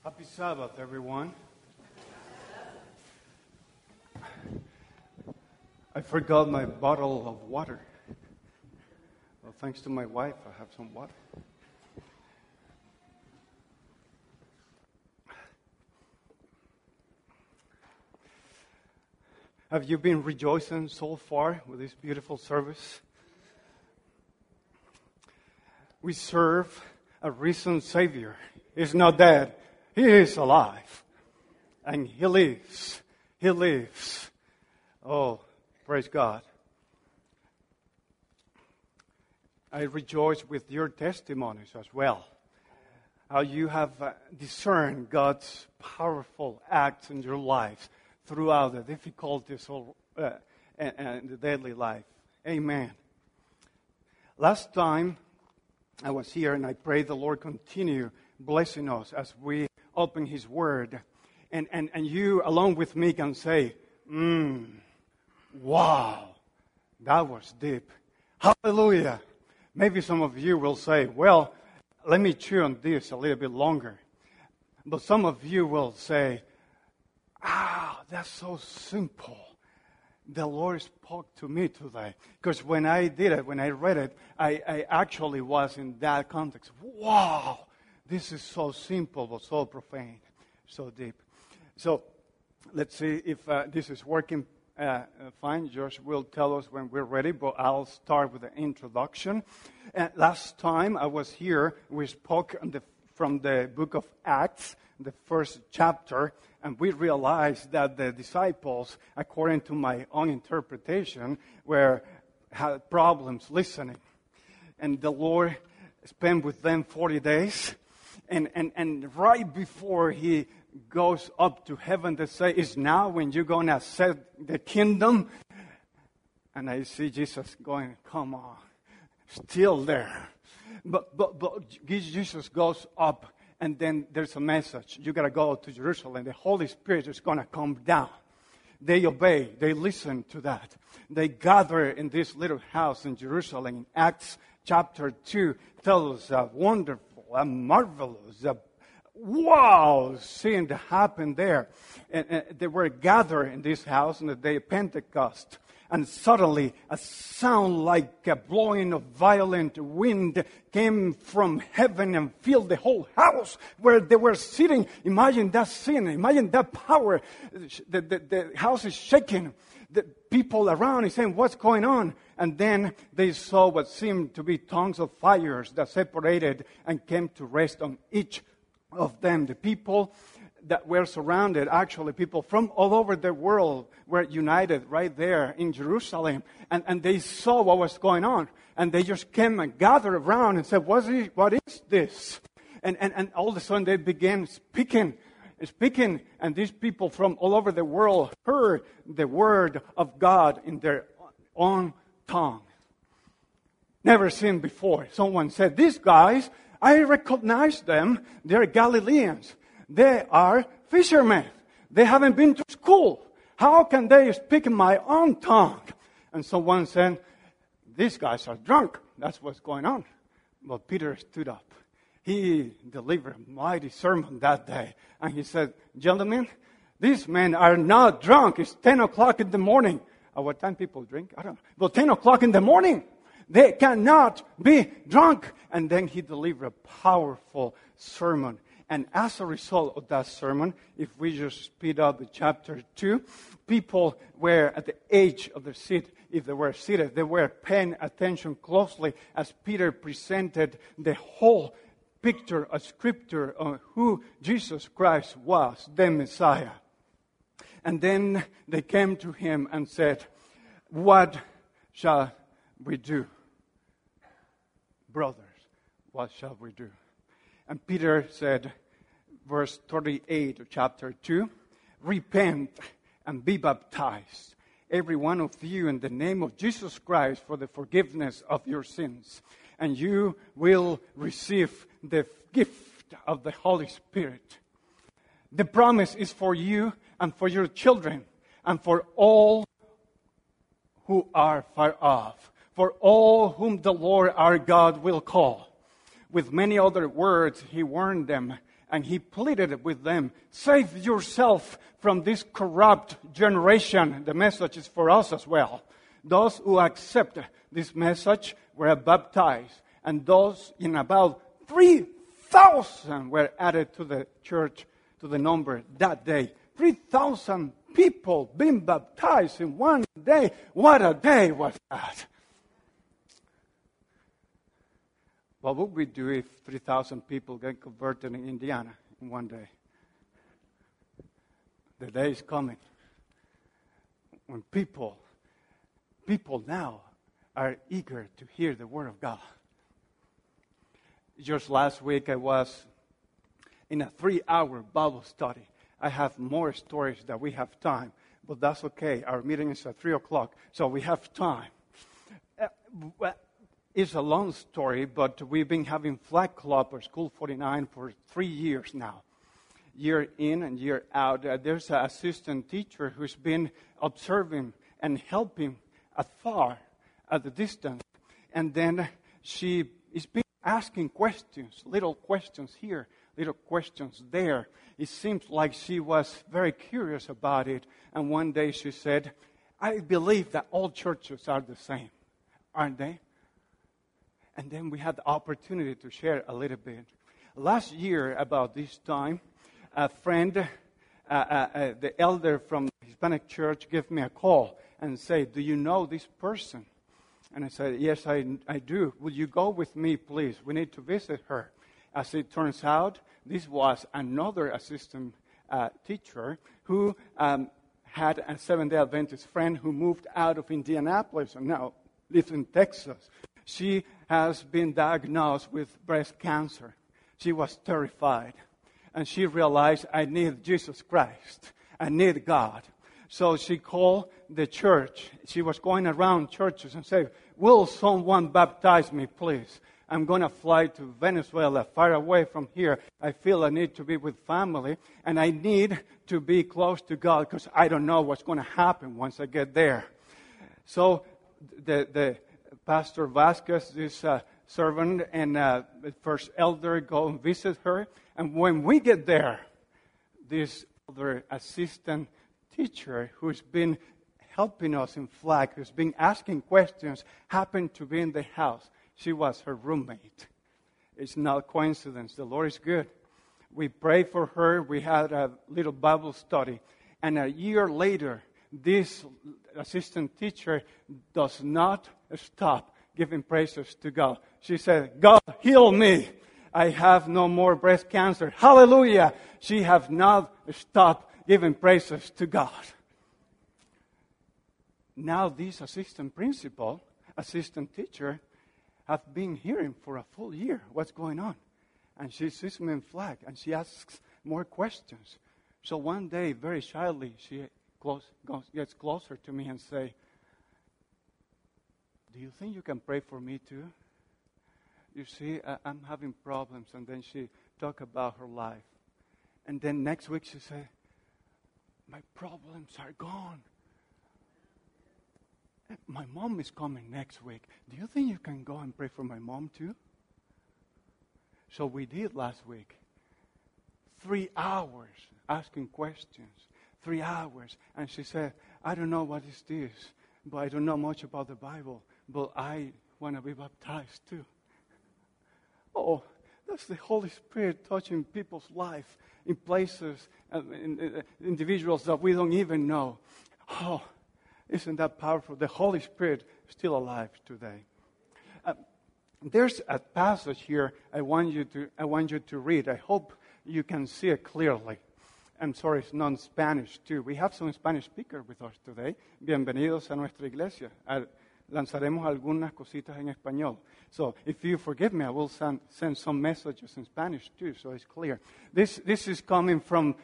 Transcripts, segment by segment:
Happy Sabbath, everyone. I forgot my bottle of water. Well, thanks to my wife, I have some water. Have you been rejoicing so far with this beautiful service? We serve a risen Savior. He's not dead. He is alive. And He lives. He lives. Oh, praise God. I rejoice with your testimonies as well. How you have discerned God's powerful acts in your lives throughout the difficulties and the daily life. Amen. Last time I was here, and I pray the Lord continue blessing us as we open His Word. And you, along with me, can say, wow, that was deep. Hallelujah. Maybe some of you will say, well, let me chew on this a little bit longer. But some of you will say, that's so simple. The Lord spoke to me today. Because when I did it, when I read it, I actually was in that context. Wow, this is so simple but so profane, so deep. So let's see if this is working fine. Josh will tell us when we're ready, but I'll start with the introduction. Last time I was here, we spoke from the book of Acts, the first chapter, and we realized that the disciples, according to my own interpretation, had problems listening. And the Lord spent with them 40 days. And right before He goes up to heaven, they say, "Is now when you're going to set the kingdom?" And I see Jesus going, "Come on, still there." But Jesus goes up, and then there's a message. You got to go to Jerusalem. The Holy Spirit is going to come down. They obey. They listen to that. They gather in this little house in Jerusalem. Acts chapter 2 tells us a wonderful, a marvelous, a wow scene that happened there. And they were gathered in this house on the day of Pentecost. And suddenly, a sound like a blowing of violent wind came from heaven and filled the whole house where they were sitting. Imagine that scene. Imagine that power. The house is shaking. The people around are saying, "What's going on?" And then they saw what seemed to be tongues of fires that separated and came to rest on each of them. The people that were surrounded, actually people from all over the world, were united right there in Jerusalem. And they saw what was going on. And they just came and gathered around and said, what is this? And all of a sudden they began speaking. And these people from all over the world heard the word of God in their own tongue. Never seen before. Someone said, "These guys, I recognize them. They're Galileans. They are fishermen. They haven't been to school. How can they speak in my own tongue?" And someone said, "These guys are drunk. That's what's going on." But Peter stood up. He delivered a mighty sermon that day. And he said, "Gentlemen, these men are not drunk. It's 10 o'clock in the morning." At what time people drink? I don't know. But 10 o'clock in the morning. They cannot be drunk. And then he delivered a powerful sermon. And as a result of that sermon, if we just speed up the chapter 2, people were at the edge of their seat. If they were seated, they were paying attention closely as Peter presented the whole picture of Scripture on who Jesus Christ was, the Messiah. And then they came to him and said, "What shall we do? Brothers, what shall we do?" And Peter said, verse 38 of chapter 2, "Repent and be baptized, every one of you, in the name of Jesus Christ for the forgiveness of your sins. And you will receive the gift of the Holy Spirit." The promise is for you and for your children and for all who are far off, for all whom the Lord our God will call. With many other words, he warned them and he pleaded with them, save yourself from this corrupt generation. The message is for us as well. Those who accept this message were baptized, and those in about 3,000 were added to the church, to the number that day. 3,000 people being baptized in one day. What a day was that! What would we do if 3,000 people get converted in Indiana in one day? The day is coming when people now are eager to hear the Word of God. Just last week I was in a 3-hour Bible study. I have more stories that we have time, but that's okay. Our meeting is at 3 o'clock, so we have time. It's a long story, but we've been having Flag Club or School 49 for 3 years now. Year in and year out. There's an assistant teacher who's been observing and helping afar, at a distance. And then she is been asking questions, little questions here, little questions there. It seems like she was very curious about it. And one day she said, I believe that all churches are the same, aren't they? And then we had the opportunity to share a little bit. Last year, about this time, a friend, the elder from the Hispanic church, gave me a call and said, do you know this person? And I said, yes, I do. Will you go with me, please? We need to visit her. As it turns out, this was another assistant teacher who had a Seventh-day Adventist friend who moved out of Indianapolis and now lives in Texas. She has been diagnosed with breast cancer. She was terrified. And she realized, I need Jesus Christ. I need God. So she called the church. She was going around churches and said, will someone baptize me, please? I'm going to fly to Venezuela, far away from here. I feel I need to be with family, and I need to be close to God because I don't know what's going to happen once I get there. So the Pastor Vasquez, this servant, and the first elder go and visit her. And when we get there, this other assistant teacher who's been helping us in Flag, who's been asking questions, happened to be in the house. She was her roommate. It's not coincidence. The Lord is good. We prayed for her. We had a little Bible study. And a year later, this assistant teacher does not stop giving praises to God. She said, God, heal me. I have no more breast cancer. Hallelujah. She has not stopped giving praises to God. Now this assistant principal, assistant teacher, have been hearing for a full year what's going on. And she sees me in Flag, and she asks more questions. So one day, very shyly, she gets closer to me and say, do you think you can pray for me too? You see, I'm having problems. And then she talked about her life. And then next week she said, my problems are gone. My mom is coming next week. Do you think you can go and pray for my mom too? So we did last week. 3 hours asking questions. 3 hours. And she said, I don't know what is this, but I don't know much about the Bible, but I want to be baptized too. Oh, that's the Holy Spirit touching people's life in places, in individuals that we don't even know. Oh, isn't that powerful? The Holy Spirit is still alive today. There's a passage here I want you to read. I hope you can see it clearly. I'm sorry, it's non-Spanish too. We have some Spanish speakers with us today. Bienvenidos a nuestra iglesia. Lanzaremos algunas cositas en español. So if you forgive me, I will send some messages in Spanish too, so it's clear. This is coming from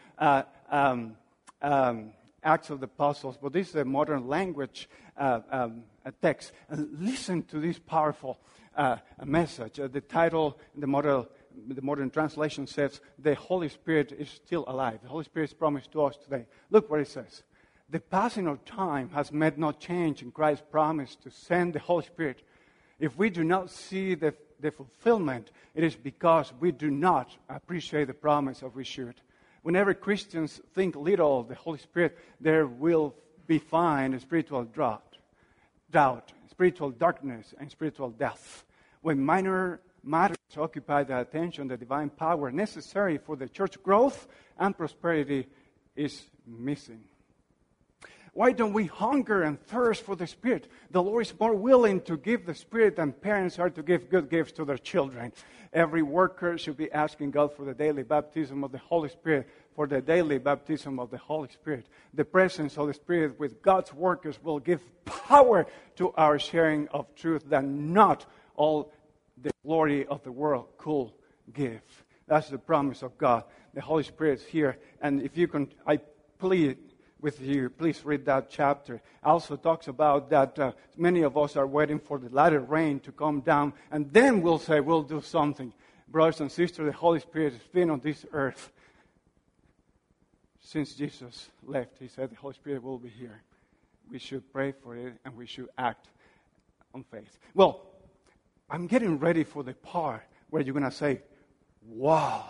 Acts of the Apostles, but this is a modern language a text. Listen to this powerful message. The title, the modern translation says, the Holy Spirit is still alive. The Holy Spirit is promised to us today. Look what it says. The passing of time has made no change in Christ's promise to send the Holy Spirit. If we do not see the the fulfillment, it is because we do not appreciate the promise of we should. Whenever Christians think little of the Holy Spirit, there will be found spiritual doubt, spiritual darkness, and spiritual death. When minor matters occupy the attention, the divine power necessary for the church growth and prosperity is missing. Why don't we hunger and thirst for the Spirit? The Lord is more willing to give the Spirit than parents are to give good gifts to their children. Every worker should be asking God for the daily baptism of the Holy Spirit, for the daily baptism of the Holy Spirit. The presence of the Spirit with God's workers will give power to our sharing of truth that not all the glory of the world could give. That's the promise of God. The Holy Spirit is here. And if you can, I plead with you, please read that chapter. Also talks about that many of us are waiting for the latter rain to come down, and then we'll say we'll do something. Brothers and sisters, the Holy Spirit has been on this earth since Jesus left. He said the Holy Spirit will be here. We should pray for it, and we should act on faith. Well, I'm getting ready for the part where you're going to say, wow.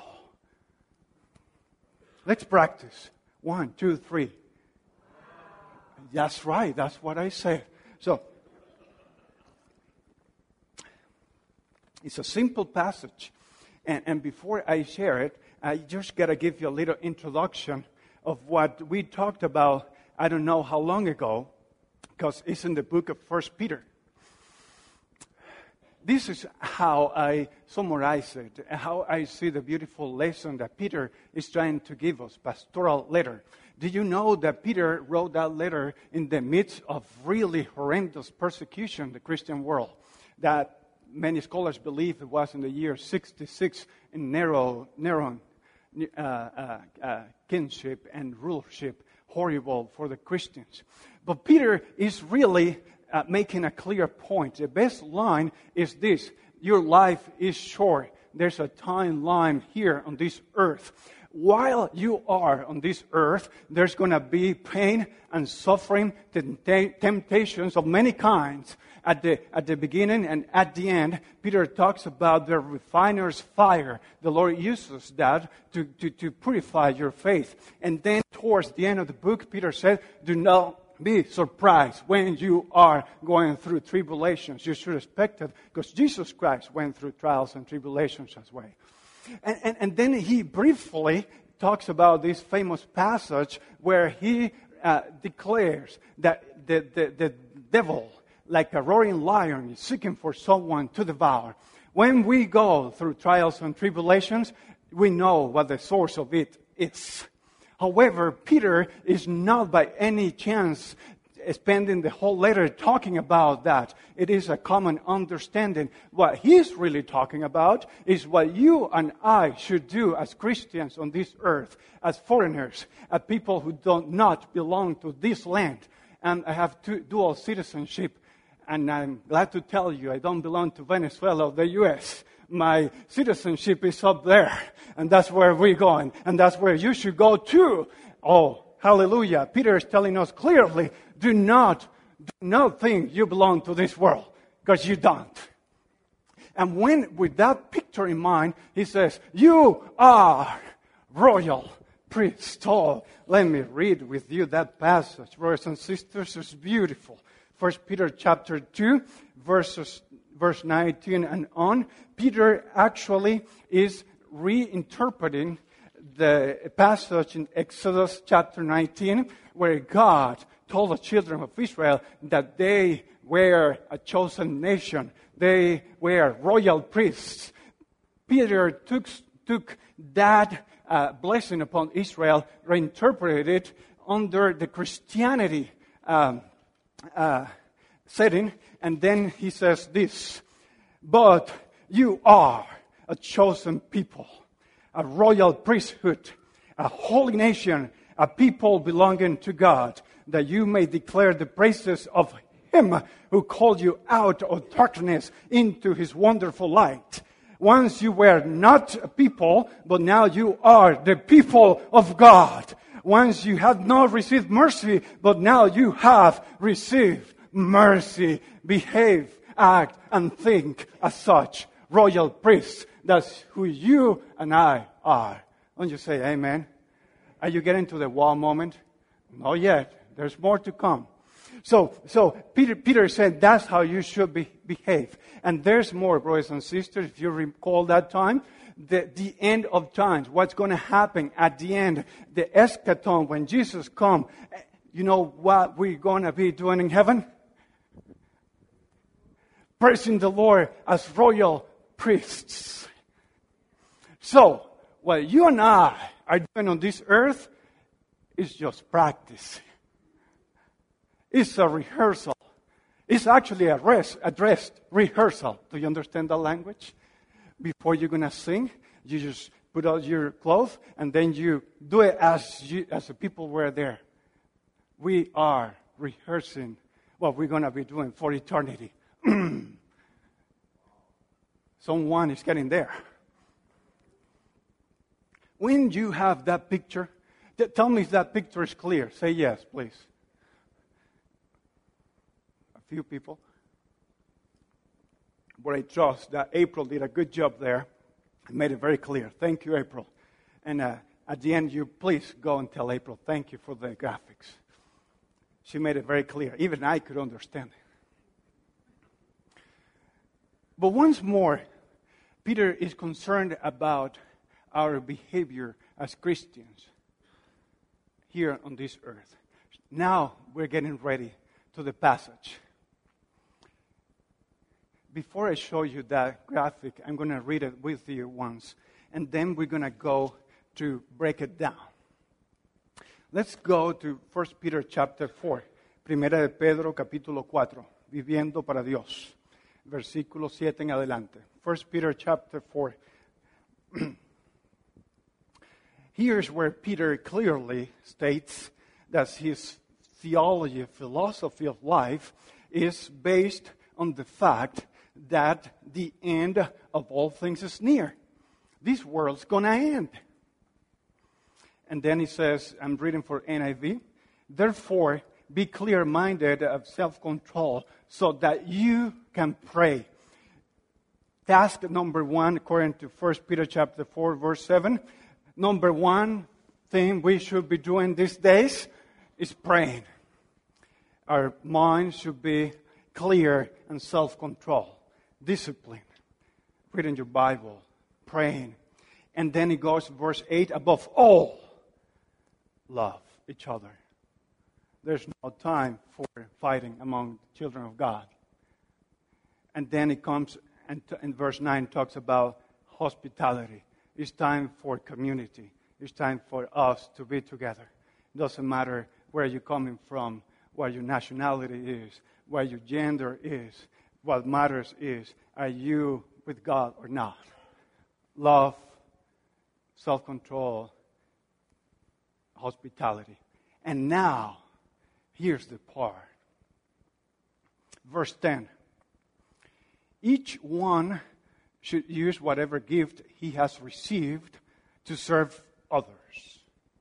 Let's practice. 1, 2, 3. That's right. That's what I said. So, it's a simple passage. And before I share it, I just got to give you a little introduction of what we talked about, I don't know how long ago, because it's in the book of 1 Peter. This is how I summarize it, how I see the beautiful lesson that Peter is trying to give us, pastoral letter. Did you know that Peter wrote that letter in the midst of really horrendous persecution in the Christian world? That many scholars believe it was in the year 66 in Neron kingship and rulership, horrible for the Christians. But Peter is really making a clear point. The best line is this: your life is short. There's a timeline here on this earth. While you are on this earth, there's going to be pain and suffering, temptations of many kinds. At the beginning and at the end, Peter talks about the refiner's fire. The Lord uses that to purify your faith. And then towards the end of the book, Peter said, do not be surprised when you are going through tribulations. You should expect it, because Jesus Christ went through trials and tribulations as well. And then he briefly talks about this famous passage where he declares that the devil, like a roaring lion, is seeking for someone to devour. When we go through trials and tribulations, we know what the source of it is. However, Peter is not by any chance spending the whole letter talking about that. It is a common understanding. What he's really talking about is what you and I should do as Christians on this earth, as foreigners, as people who do not belong to this land. And I have dual citizenship, and I'm glad to tell you I don't belong to Venezuela or the U.S. My citizenship is up there, and that's where we're going, and that's where you should go too. Oh, hallelujah. Peter is telling us clearly, do not think you belong to this world, because you don't. And with that picture in mind, he says, you are royal priest. Oh, let me read with you that passage, brothers and sisters. It's beautiful. 1 Peter chapter 2, verse 19 and on. Peter actually is reinterpreting the passage in Exodus chapter 19, where God told the children of Israel that they were a chosen nation. They were royal priests. Peter took that blessing upon Israel, reinterpreted it under the Christianity setting, and then he says this: but you are a chosen people, a royal priesthood, a holy nation, a people belonging to God, that you may declare the praises of Him who called you out of darkness into His wonderful light. Once you were not a people, but now you are the people of God. Once you had not received mercy, but now you have received mercy. Behave, act, and think as such. royal priests. That's who you and I are. Don't you say amen? Are you getting to the wow moment? Not yet. There's more to come. So Peter said that's how you should behave. And there's more, brothers and sisters, if you recall that time. The end of times, what's going to happen at the end, the eschaton, when Jesus comes, you know what we're going to be doing in heaven? Praising the Lord as royal priests. So, what you and I are doing on this earth is just practice. It's a rehearsal. It's actually a dress rehearsal. Do you understand the language? Before you're going to sing, you just put on your clothes and then you do it as the people were there. We are rehearsing what we're going to be doing for eternity. Someone is getting there. When you have that picture, tell me if that picture is clear. Say yes, please. A few people. But I trust that April did a good job there and made it very clear. Thank you, April. And at the end, you please go and tell April, thank you for the graphics. She made it very clear. Even I could understand it. But once more, Peter is concerned about our behavior as Christians here on this earth. Now we're getting ready to the passage. Before I show you that graphic, I'm going to read it with you once, and then we're going to go to break it down. Let's go to 1 Peter chapter 4. Primera de Pedro capítulo 4. Viviendo para Dios. Versículo 7 en adelante. 1 Peter chapter 4. Here's where Peter clearly states that his theology, philosophy of life is based on the fact that the end of all things is near. This world's going to end. And then he says, I'm reading for NIV, therefore be clear-minded of self-control so that you can pray. Task number 1, according to 1 Peter chapter 4, verse 7, number 1 thing we should be doing these days is praying. Our minds should be clear and self-control. Discipline, reading your Bible, praying. And then it goes, verse 8, above all, love each other. There's no time for fighting among children of God. And then it comes, and in verse 9 talks about hospitality. It's time for community. It's time for us to be together. It doesn't matter where you're coming from, what your nationality is, what your gender is. What matters is, are you with God or not? Love, self-control, hospitality. And now, here's the part. Verse 10. Each one should use whatever gift he has received to serve others.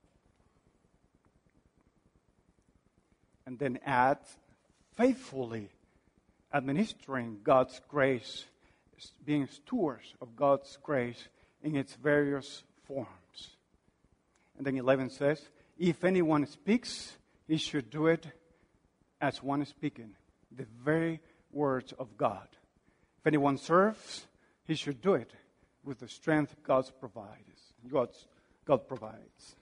And then add, faithfully administering God's grace, being stewards of God's grace in its various forms. And then 11 says, if anyone speaks, he should do it as one speaking, the very words of God. If anyone serves, he should do it with the strength God provides. God provides.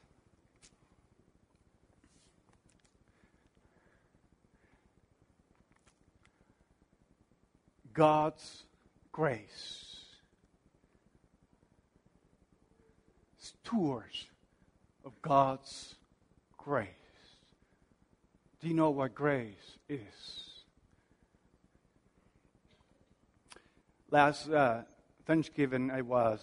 God's grace. Stewards of God's grace. Do you know what grace is? Last Thanksgiving, I was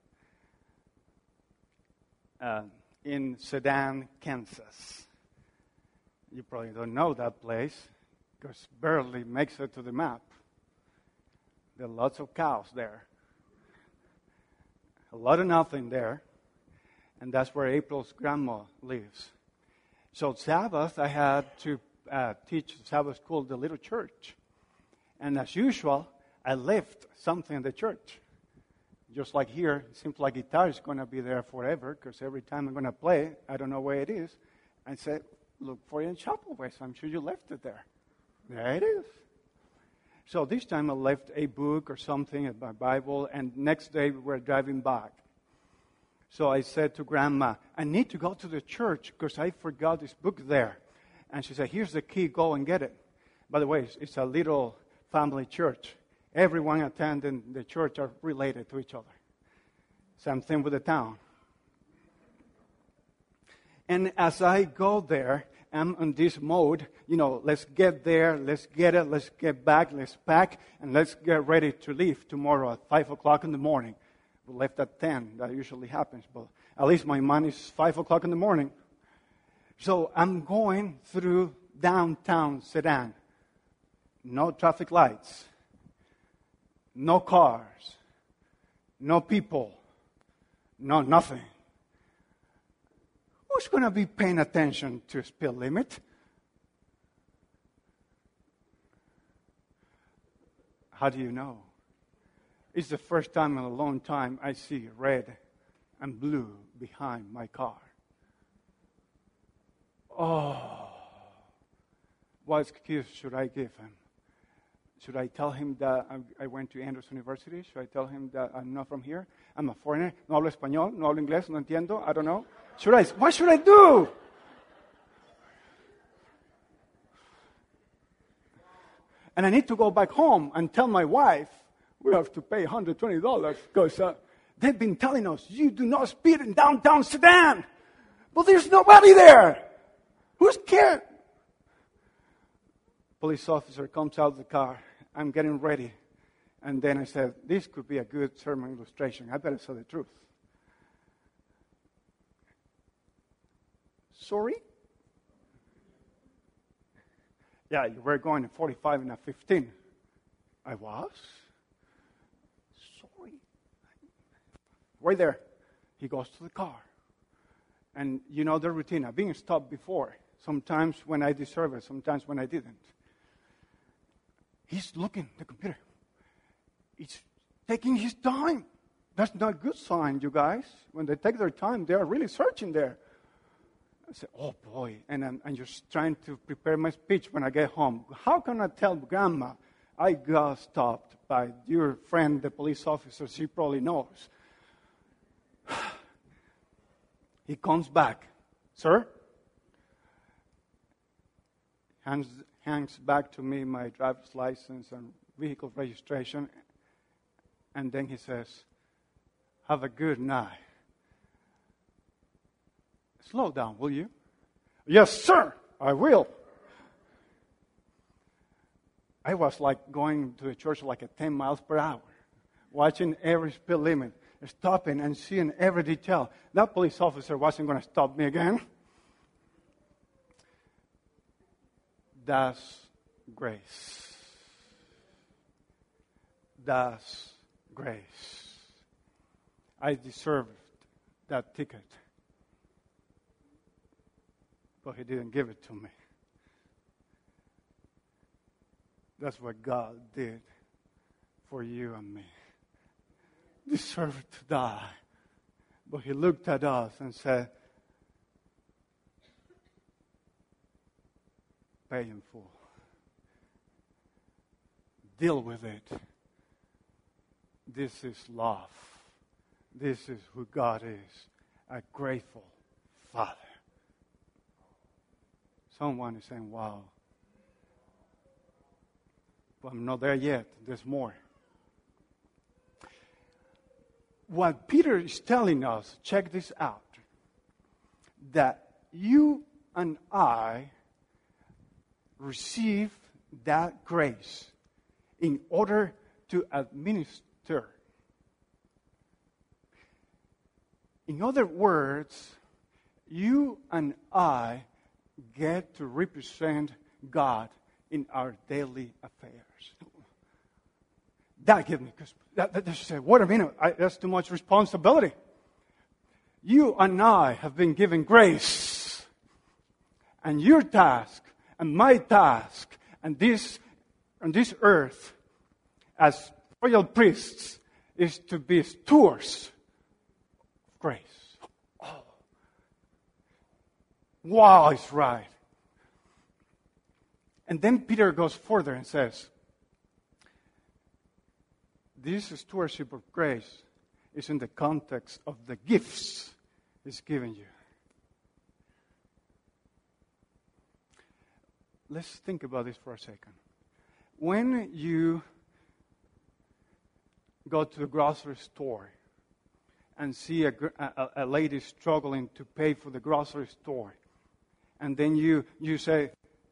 in Sedan, Kansas. You probably don't know that place because barely makes it to the map. There are lots of cows there. A lot of nothing there. And that's where April's grandma lives. So Sabbath, I had to teach Sabbath school, the little church. And as usual, I left something in the church. Just like here, it seems like guitar is going to be there forever because every time I'm going to play, I don't know where it is. I said, look for it in Chapel Way, so I'm sure you left it there. There it is. So this time I left a book or something, a Bible, and next day we were driving back. So I said to Grandma, I need to go to the church because I forgot this book there. And she said, here's the key, go and get it. By the way, it's a little family church. Everyone attending the church are related to each other. Same thing with the town. And as I go there, I'm in this mode, let's get there, let's get it, let's get back, let's pack, and let's get ready to leave tomorrow at 5 o'clock in the morning. We left at 10. That usually happens, but at least my mind is 5 o'clock in the morning. So I'm going through downtown Sedan. No traffic lights. No cars. No people. No nothing. Who's going to be paying attention to speed limit? How do you know? It's the first time in a long time I see red and blue behind my car. Oh, what excuse should I give him? Should I tell him that I went to Andrews University? Should I tell him that I'm not from here? I'm a foreigner. No hablo español, no hablo inglés, no entiendo. I don't know. What should I do? And I need to go back home and tell my wife, we have to pay $120 because they've been telling us, you do not speed in downtown Sedan. But there's nobody there. Who's scared? Police officer comes out of the car. I'm getting ready. And then I said, this could be a good sermon illustration. I better say the truth. Sorry? Yeah, you were going at 45 and at 15. I was? Sorry. Right there. He goes to the car. And you know the routine. I've been stopped before. Sometimes when I deserve it, sometimes when I didn't. He's looking at the computer. He's taking his time. That's not a good sign, you guys. When they take their time, they are really searching there. I said, oh boy. And I'm just trying to prepare my speech when I get home. How can I tell Grandma I got stopped by your friend, the police officer? She probably knows. He comes back. Sir? Hands back to me my driver's license and vehicle registration. And then he says, have a good night. Slow down, will you? Yes, sir, I will. I was like going to the church like at 10 miles per hour, watching every speed limit, stopping and seeing every detail. That police officer wasn't going to stop me again. That's grace. That's grace. I deserved that ticket. But he didn't give it to me. That's what God did for you and me. Deserved to die. But he looked at us and said, pay in full. Deal with it. This is love. This is who God is. A grateful Father. Someone is saying, wow. But I'm not there yet. There's more. What Peter is telling us, check this out, that you and I receive that grace in order to administer. In other words, you and I get to represent God in our daily affairs. That gives me, because that just say, wait a minute, that's too much responsibility. You and I have been given grace, and your task and my task and this earth as royal priests is to be stewards of grace. Oh. Wow, it's right. And then Peter goes further and says, this stewardship of grace is in the context of the gifts He's given you. Let's think about this for a second. When you go to the grocery store and see a lady struggling to pay for the grocery store, and then you say,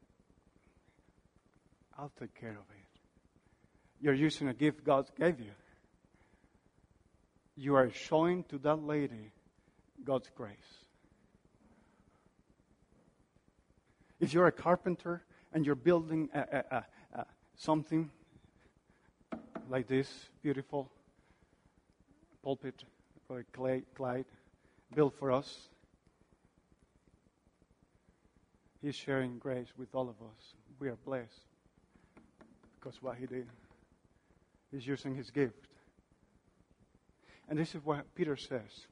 I'll take care of it. You're using a gift God gave you. You are showing to that lady God's grace. If you're a carpenter and you're building something like this, beautiful pulpit or Clyde built for us, He's sharing grace with all of us. We are blessed because what He did. He's using His gift. And this is what Peter says.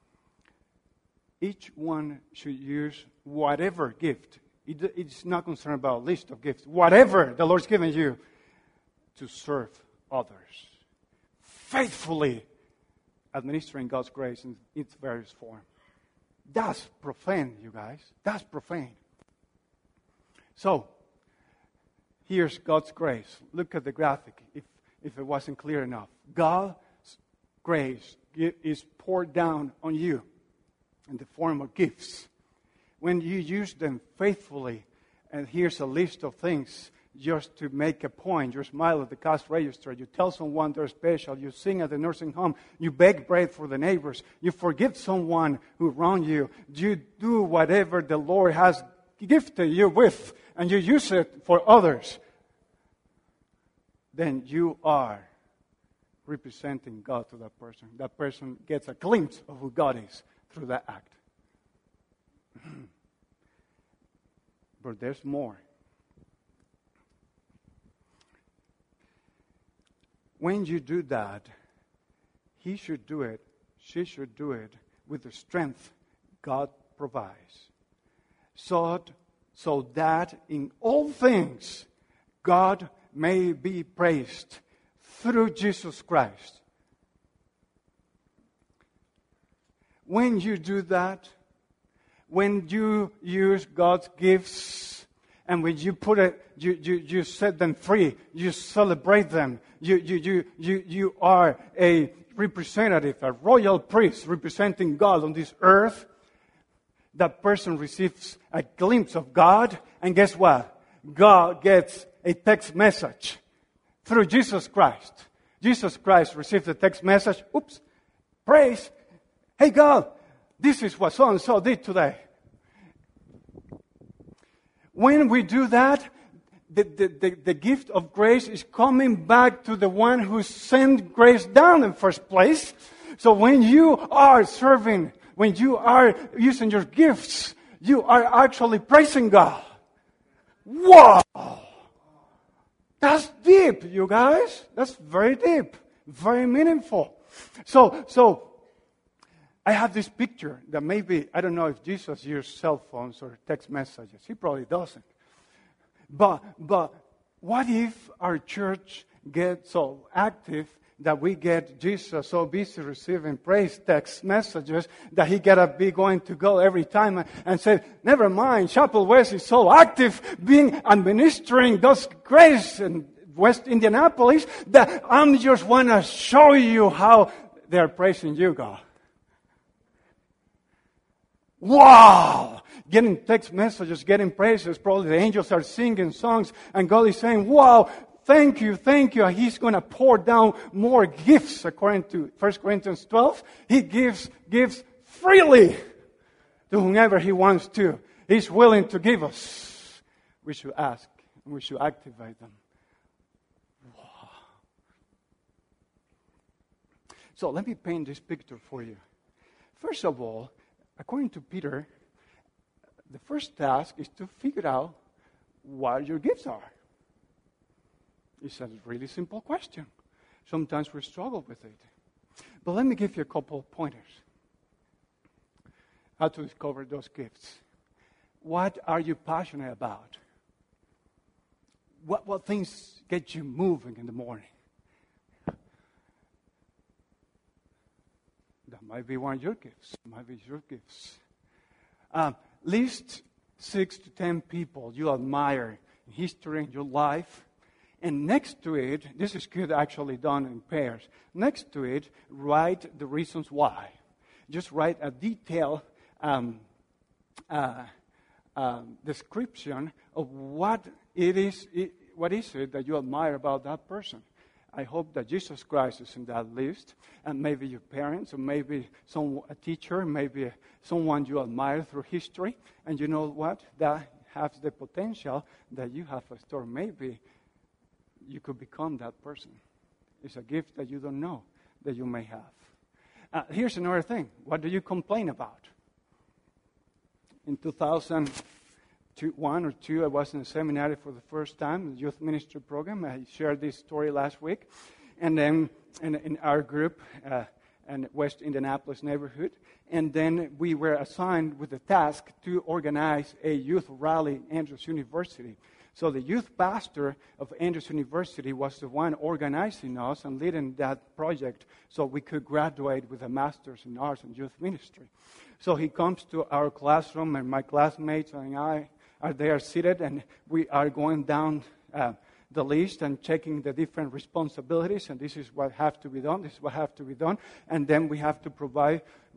Each one should use whatever gift. It's not concerned about a list of gifts. Whatever the Lord's given you to serve others. Faithfully administering God's grace in its various form. That's profane, you guys. That's profane. So, here's God's grace. Look at the graphic if it wasn't clear enough. God's grace is poured down on you in the form of gifts. When you use them faithfully, and here's a list of things just to make a point. You smile at the cash register. You tell someone they're special. You sing at the nursing home. You bake bread for the neighbors. You forgive someone who wronged you. You do whatever the Lord has gifted you with, and you use it for others. Then you are representing God to that person. That person gets a glimpse of who God is through that act. But there's more. When you do that, he should do it, she should do it with the strength God provides. So that in all things God may be praised through Jesus Christ. When you do that, when you use God's gifts, and when you put it, you set them free, you celebrate them, you are a representative, a royal priest representing God on this earth. That person receives a glimpse of God, and guess what? God gets a text message through Jesus Christ. Jesus Christ received a text message. Oops, praise. Hey God, this is what so-and-so did today. When we do that, the gift of grace is coming back to the one who sent grace down in the first place. So when you are serving, when you are using your gifts, you are actually praising God. Wow! That's deep, you guys. That's very deep. Very meaningful. So I have this picture that maybe, I don't know if Jesus used cell phones or text messages. He probably doesn't. But what if our church gets so active that we get Jesus so busy receiving praise text messages that he gotta be going to go every time and say, never mind, Chapel West is so active being administering God's grace in West Indianapolis that I'm just want to show you how they're praising you, God. Wow! Getting text messages, getting praises. Probably the angels are singing songs and God is saying, wow, thank you. And He's going to pour down more gifts according to 1 Corinthians 12. He gives freely to whomever He wants to. He's willing to give us. We should ask. We should activate them. Wow. So let me paint this picture for you. First of all, according to Peter, the first task is to figure out what your gifts are. It's a really simple question. Sometimes we struggle with it. But let me give you a couple of pointers how to discover those gifts. What are you passionate about? What things get you moving in the morning? That might be one of your gifts. Might be your gifts. List 6 to 10 people you admire in history in your life. And next to it, this is good actually done in pairs. Next to it, write the reasons why. Just write a detailed description of what is it that you admire about that person. I hope that Jesus Christ is in that list, and maybe your parents, or maybe a teacher, maybe someone you admire through history. And you know what? That has the potential that you have a story. Maybe you could become that person. It's a gift that you don't know that you may have. Here's another thing. What do you complain about? In 2001 or 2, I was in a seminary for the first time, the youth ministry program. I shared this story last week. And then in our group, in West Indianapolis neighborhood, and then we were assigned with the task to organize a youth rally at Andrews University. So the youth pastor of Andrews University was the one organizing us and leading that project so we could graduate with a master's in arts and youth ministry. So he comes to our classroom, and my classmates and I are there seated, and we are going down the list and checking the different responsibilities, and this is what have to be done, this is what have to be done, and then we have to provide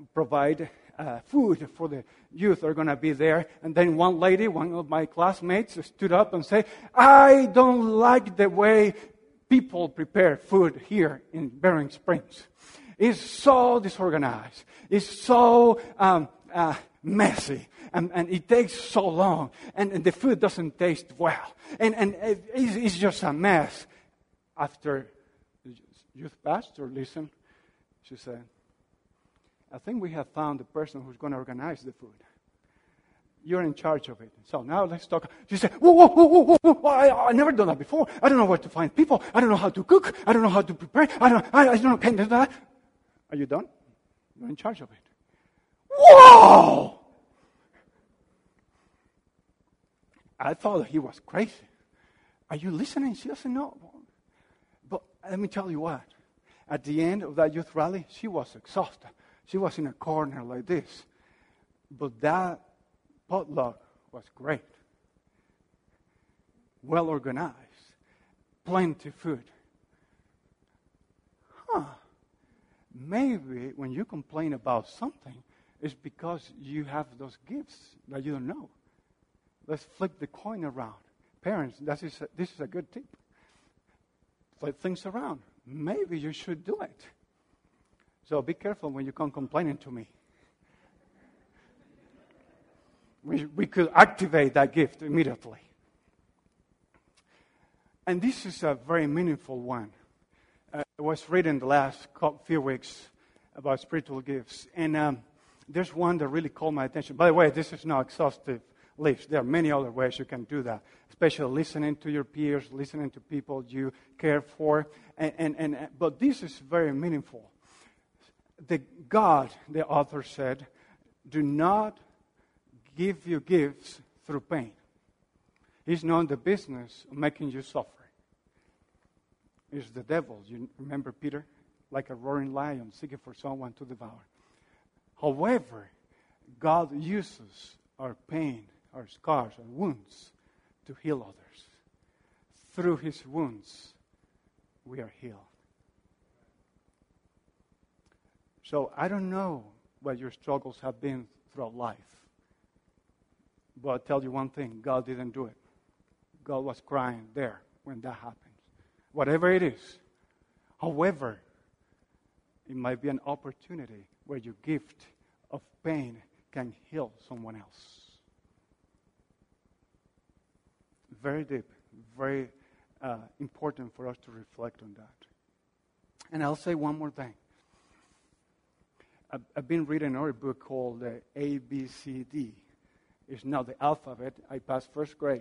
food for the youth that are going to be there. And then one lady, one of my classmates, stood up and said, I don't like the way people prepare food here in Bering Springs. It's so disorganized. It's so messy. And it takes so long. And the food doesn't taste well. And it's just a mess. After the youth pastor listened, she said, I think we have found the person who's going to organize the food. You're in charge of it. So now let's talk. She said, whoa. I never done that before. I don't know where to find people. I don't know how to cook. I don't know how to prepare. I don't know, can do that. Are you done? You're in charge of it. Whoa! I thought he was crazy. Are you listening? She doesn't know. But let me tell you what. At the end of that youth rally, she was exhausted. She was in a corner like this. But that potluck was great. Well organized. Plenty of food. Maybe when you complain about something, it's because you have those gifts that you don't know. Let's flip the coin around. Parents, this is a good tip. Flip things around. Maybe you should do it. So be careful when you come complaining to me. We could activate that gift immediately. And this is a very meaningful one. I was reading the last few weeks about spiritual gifts. And there's one that really caught my attention. By the way, this is not exhaustive list. There are many other ways you can do that, especially listening to your peers, listening to people you care for. But this is very meaningful. God, the author said, do not give you gifts through pain. He's not in the business of making you suffer. It's the devil. You remember Peter? Like a roaring lion seeking for someone to devour. However, God uses our pain, our scars, our wounds to heal others. Through his wounds, we are healed. So I don't know what your struggles have been throughout life. But I'll tell you one thing, God didn't do it. God was crying there when that happened. Whatever it is. However, it might be an opportunity where your gift of pain can heal someone else. Very deep, very important for us to reflect on that. And I'll say one more thing. I've been reading another book called ABCD. It's now the alphabet. I passed first grade.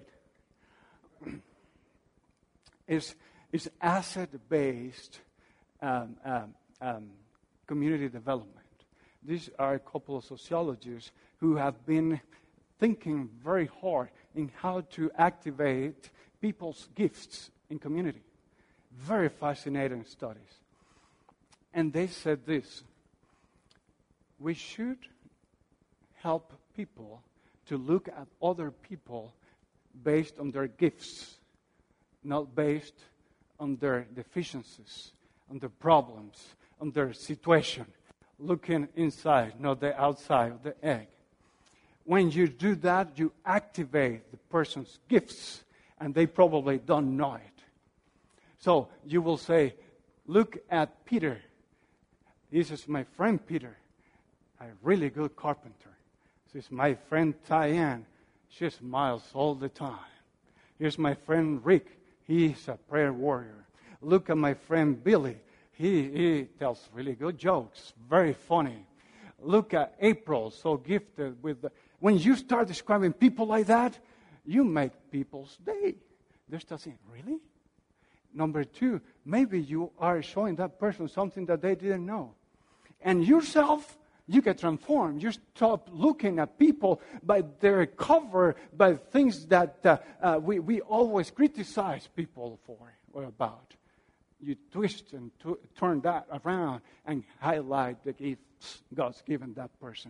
It's asset-based community development. These are a couple of sociologists who have been thinking very hard in how to activate people's gifts in community. Very fascinating studies. And they said this: we should help people to look at other people based on their gifts, not based on their deficiencies, on their problems, on their situation. Looking inside, not the outside of the egg. When you do that, you activate the person's gifts, and they probably don't know it. So you will say, look at Peter. This is my friend Peter, a really good carpenter. This is my friend Diane. She smiles all the time. Here's my friend Rick. He's a prayer warrior. Look at my friend Billy. He tells really good jokes. Very funny. Look at April, so gifted with the... When you start describing people like that, you make people's day. They're still saying, really? Number two, maybe you are showing that person something that they didn't know. And yourself, you get transformed. You stop looking at people by their cover, by things that we always criticize people for or about. You twist and turn that around and highlight the gifts God's given that person.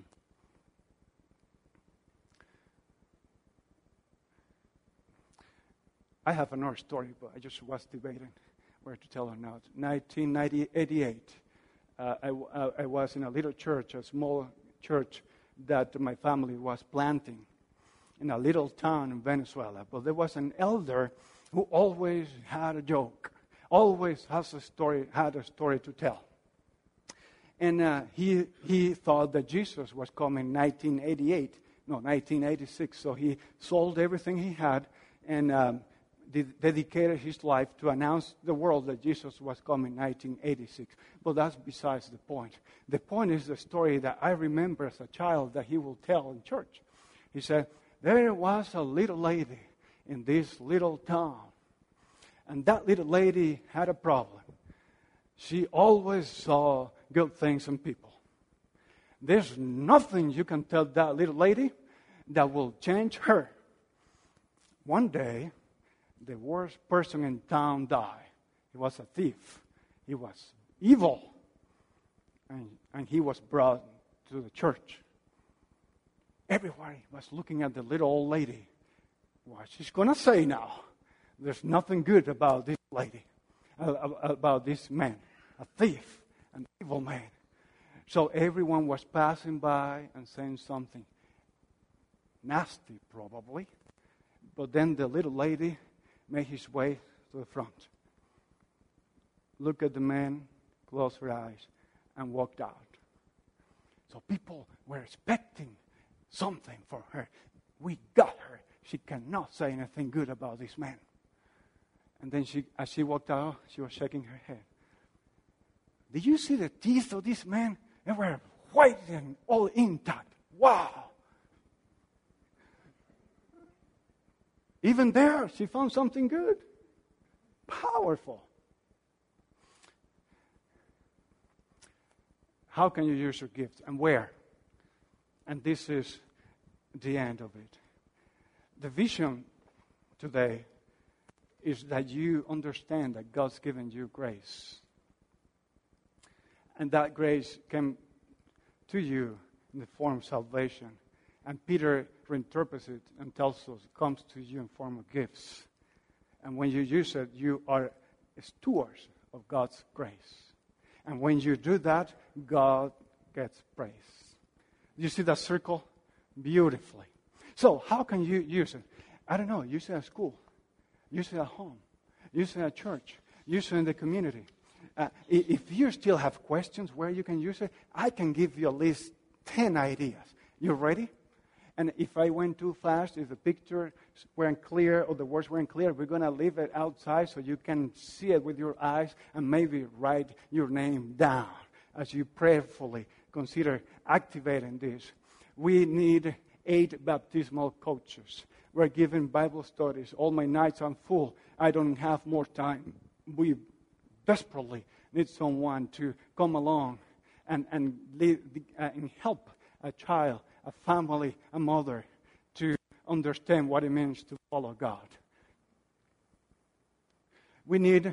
I have another story, but I just was debating where to tell or not. 1988, I was in a little church, a small church that my family was planting in a little town in Venezuela. But there was an elder who always had a joke, always had a story to tell. And he thought that Jesus was coming in 1986. So he sold everything he had and dedicated his life to announce the world that Jesus was coming in 1986. But that's besides the point. The point is the story that I remember as a child that he will tell in church. He said, there was a little lady in this little town. And that little lady had a problem. She always saw good things in people. There's nothing you can tell that little lady that will change her. One day, the worst person in town died. He was a thief. He was evil. And he was brought to the church. Everybody was looking at the little old lady. What she's going to say now? There's nothing good about this lady, about this man, a thief, an evil man. So everyone was passing by and saying something nasty, probably. But then the little lady made his way to the front. Looked at the man, closed her eyes, and walked out. So people were expecting something from her. We got her. She cannot say anything good about this man. And then as she walked out, she was shaking her head. Did you see the teeth of this man? They were white and all intact. Wow. Even there, she found something good. Powerful. How can you use your gifts and where? And this is the end of it. The vision today is that you understand that God's given you grace. And that grace came to you in the form of salvation. And Peter reinterprets it and tells us it comes to you in form of gifts. And when you use it, you are stewards of God's grace. And when you do that, God gets praise. You see that circle? Beautifully. So how can you use it? I don't know. Use it at school. Use it at home. Use it at church. Use it in the community. If you still have questions where you can use it, I can give you at least 10 ideas. You ready? And if I went too fast, if the pictures weren't clear or the words weren't clear, we're going to leave it outside so you can see it with your eyes and maybe write your name down as you prayerfully consider activating this. We need 8 baptismal coaches. We're giving Bible studies. All my nights are full. I don't have more time. We desperately need someone to come along and help a child, a family, a mother to understand what it means to follow God. We need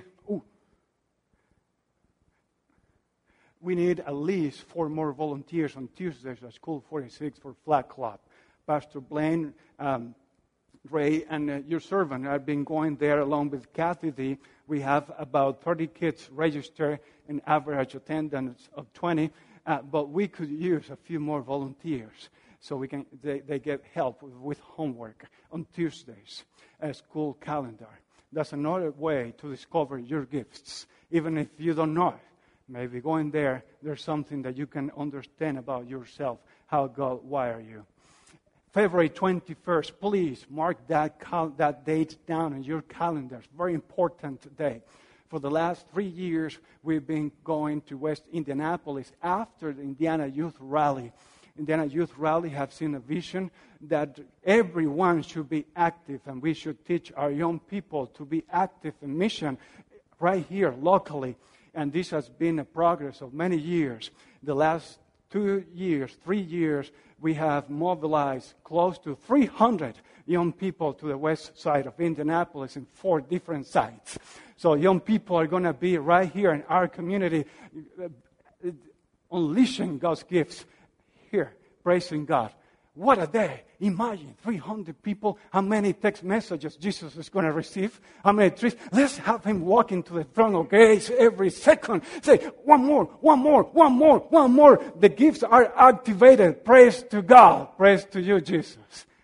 at least 4 more volunteers on Tuesdays at School 46 for Flag Club. Pastor Blaine, Ray, and your servant have been going there along with Kathy D. We have about 30 kids registered, an average attendance of 20, but we could use a few more volunteers so they get help with homework on Tuesdays, a school calendar. That's another way to discover your gifts, even if you don't know it. Maybe going there's something that you can understand about yourself, how God wired you. February 21st, please mark that date down in your calendars. Very important day. For the last 3 years, we've been going to West Indianapolis after the Indiana Youth Rally. Indiana Youth Rally have seen a vision that everyone should be active, and we should teach our young people to be active in mission right here locally. And this has been a progress of many years. The last 2 years, 3 years, we have mobilized close to 300 young people to the west side of Indianapolis in 4 different sites. So young people are going to be right here in our community, unleashing God's gifts here, praising God. What a day. Imagine 300 people, how many text messages Jesus is going to receive, how many trees. Let's have him walk into the throne of grace every second. Say, one more. The gifts are activated. Praise to God. Praise to you, Jesus.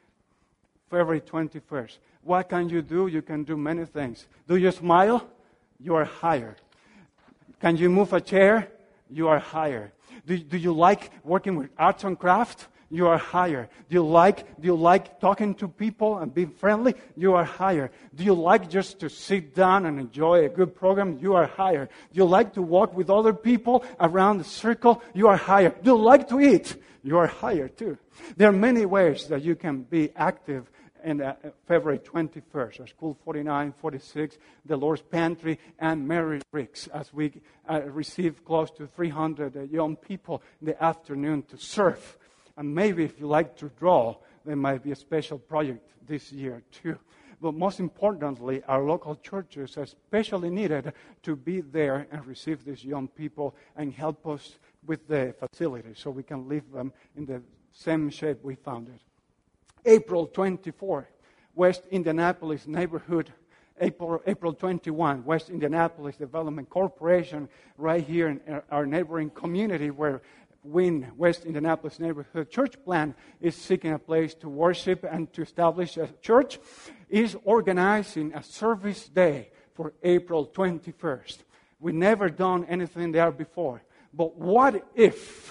February 21st. What can you do? You can do many things. Do you smile? You are hired. Can you move a chair? You are hired. Do you like working with arts and crafts? You are hired. Do you like talking to people and being friendly? You are hired. Do you like just to sit down and enjoy a good program? You are hired. Do you like to walk with other people around the circle? You are hired. Do you like to eat? You are hired too. There are many ways that you can be active in February 21st, at School 49, 46, the Lord's Pantry, and Mary Ricks, as we receive close to 300 young people in the afternoon to serve. And maybe if you like to draw, there might be a special project this year too. But most importantly, our local churches are especially needed to be there and receive these young people and help us with the facilities so we can leave them in the same shape we found it. April 24, West Indianapolis Neighborhood. April 21, West Indianapolis Development Corporation, right here in our neighboring community where West Indianapolis Neighborhood Church Plan is seeking a place to worship and to establish a church, is organizing a service day for April 21st. We've never done anything there before. But what if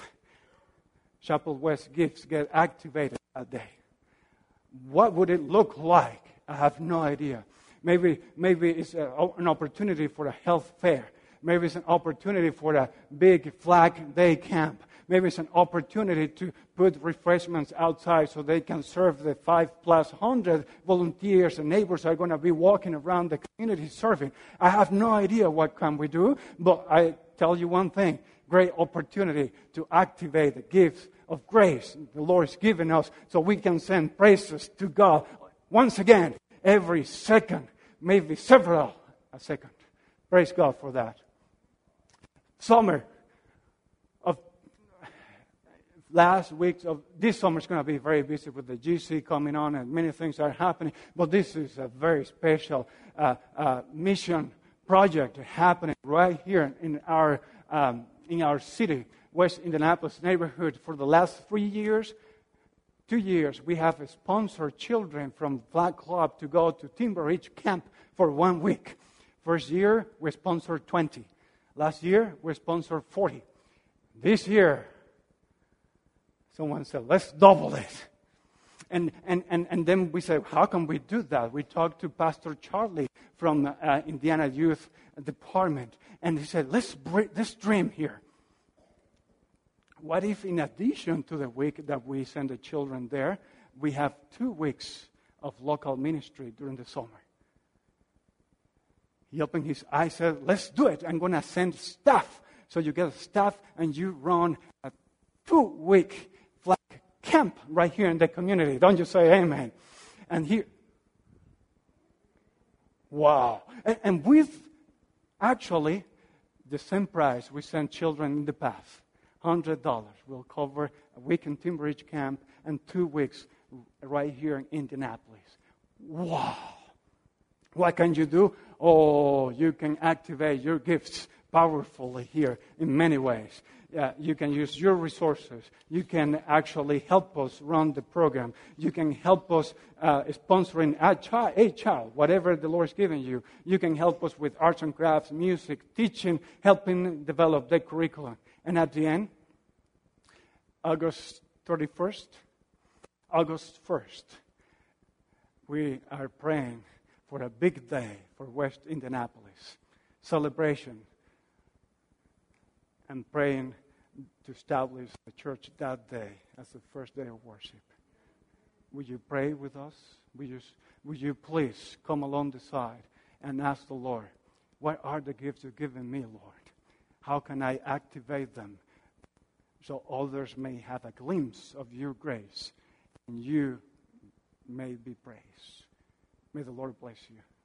Chapel West gifts get activated that day? What would it look like? I have no idea. Maybe it's an opportunity for a health fair. Maybe it's an opportunity for a big flag day camp. Maybe it's an opportunity to put refreshments outside so they can serve the 500+ volunteers and neighbors are going to be walking around the community serving. I have no idea what can we do, but I tell you one thing. Great opportunity to activate the gifts of grace the Lord has given us so we can send praises to God once again every second, maybe several a second. Praise God for that. Summer of last week of this summer is going to be very busy with the GC coming on and many things are happening, but this is a very special mission project happening right here in our city, West Indianapolis neighborhood. For the last 3 years, 2 years, we have sponsored children from Flag Club to go to Timber Ridge Camp for 1 week. First year, we sponsored 20. Last year, we sponsored 40. This year, someone said, let's double it. And then we said, how can we do that? We talked to Pastor Charlie from Indiana Youth Department, and he said, let's dream here. What if in addition to the week that we send the children there, we have 2 weeks of local ministry during the summer? He opened his eyes and said, let's do it. I'm going to send staff So you get a staff and you run a 2-week flag camp right here in the community. Don't you say amen? And here, wow. And with actually the same price we sent children in the past, $100 will cover a week in Timber Ridge camp and 2 weeks right here in Indianapolis. Wow. What can you do? Oh, you can activate your gifts powerfully here in many ways. You can use your resources. You can actually help us run the program. You can help us sponsoring a child, whatever the Lord's given you. You can help us with arts and crafts, music, teaching, helping develop the curriculum. And at the end, August 31st, August 1st, we are praying for a big day for West Indianapolis. Celebration. And praying to establish the church that day as the first day of worship. Would you pray with us? Would you please come along the side and ask the Lord, what are the gifts you've given me, Lord? How can I activate them so others may have a glimpse of your grace and you may be praised? May the Lord bless you.